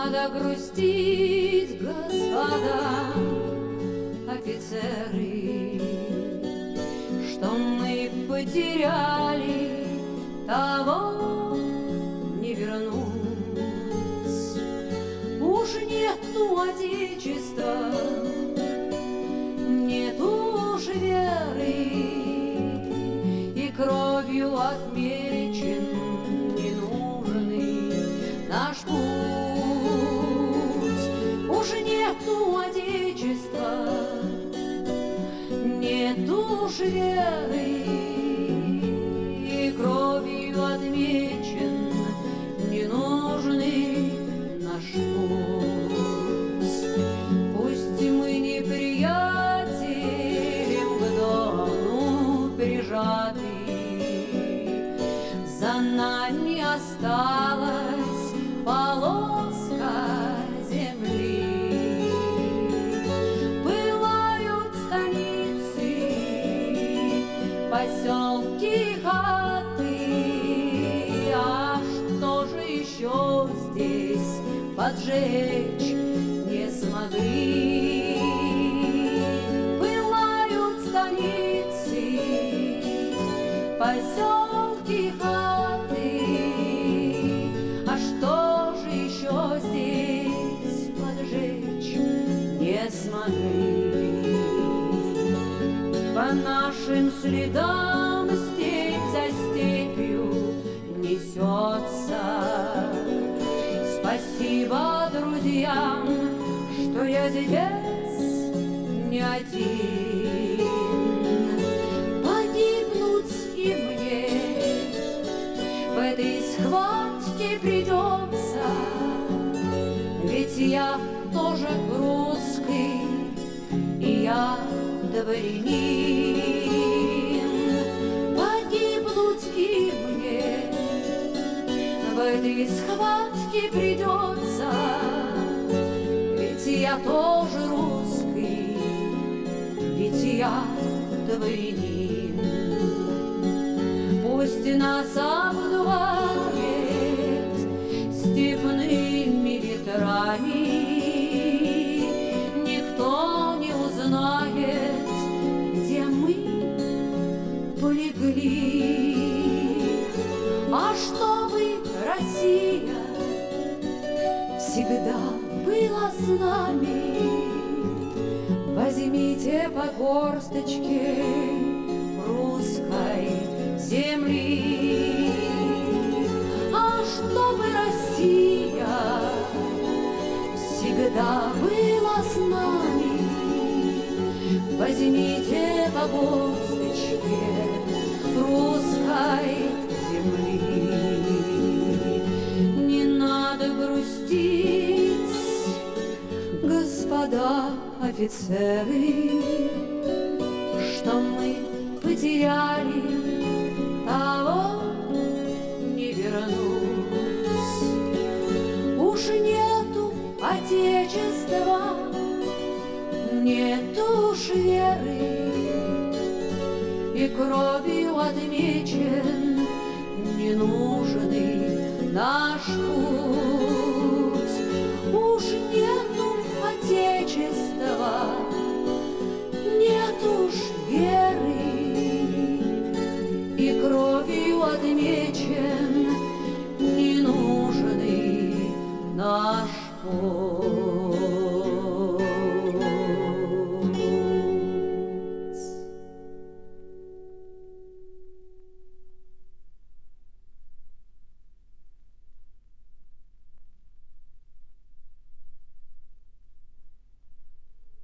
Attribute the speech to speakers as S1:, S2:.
S1: надо грустить, господа офицеры, что мы потеряли, того не вернуть. Уж нету отечества, нету уж веры, и кровью отмечен ненужный наш путь. Уж нету отечества, нету уж веры, и кровью отмечен ненужный наш путь. Пусть мы неприятелем к дому прижаты, за нами осталась полоска земли. Пылают станицы, поселки, хаты, а что же еще здесь поджечь не смогли? Пылают станицы, поселки, хаты, а что же еще здесь поджечь не смогли? По нашим следам степь за степью несется. Спасибо друзьям, что я здесь не один. Погибнуть и мне в этой схватке придется, ведь я тоже русский, и я дворянин. Погибнуть и мне в этой схватке придется, ведь я тоже русский, ведь я дворянин. Пусть нас обдувает степными ветрами, никто не узнает, где мы полегли. А чтобы Россия всегда была с нами, возьмите по горсточке русской земли. А чтобы Россия всегда была с нами, возьмите по горсточке русской земли. Не надо грустить, господа офицеры, что мы потеряли, того не вернуть. Уж нету отечества, нету уж веры, и кровью отмечен ненужный наш путь. Уж нету отечества, нету уж веры, и кровью отмечен ненужный наш путь.